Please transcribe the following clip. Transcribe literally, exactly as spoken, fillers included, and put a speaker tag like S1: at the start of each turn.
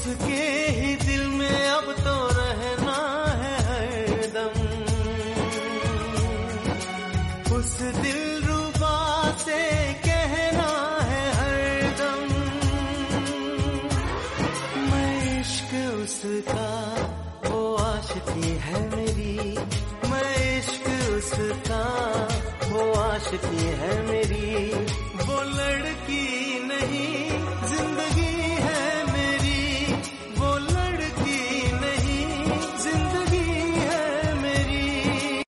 S1: उसके ही दिल में अब तो रहना है हरदम। उस दिलरुबा से कहना है हरदम, मैं इश्क उसका वो आशिकी है मेरी, मैं इश्क उसका वो आशिकी है मेरी। वो लड़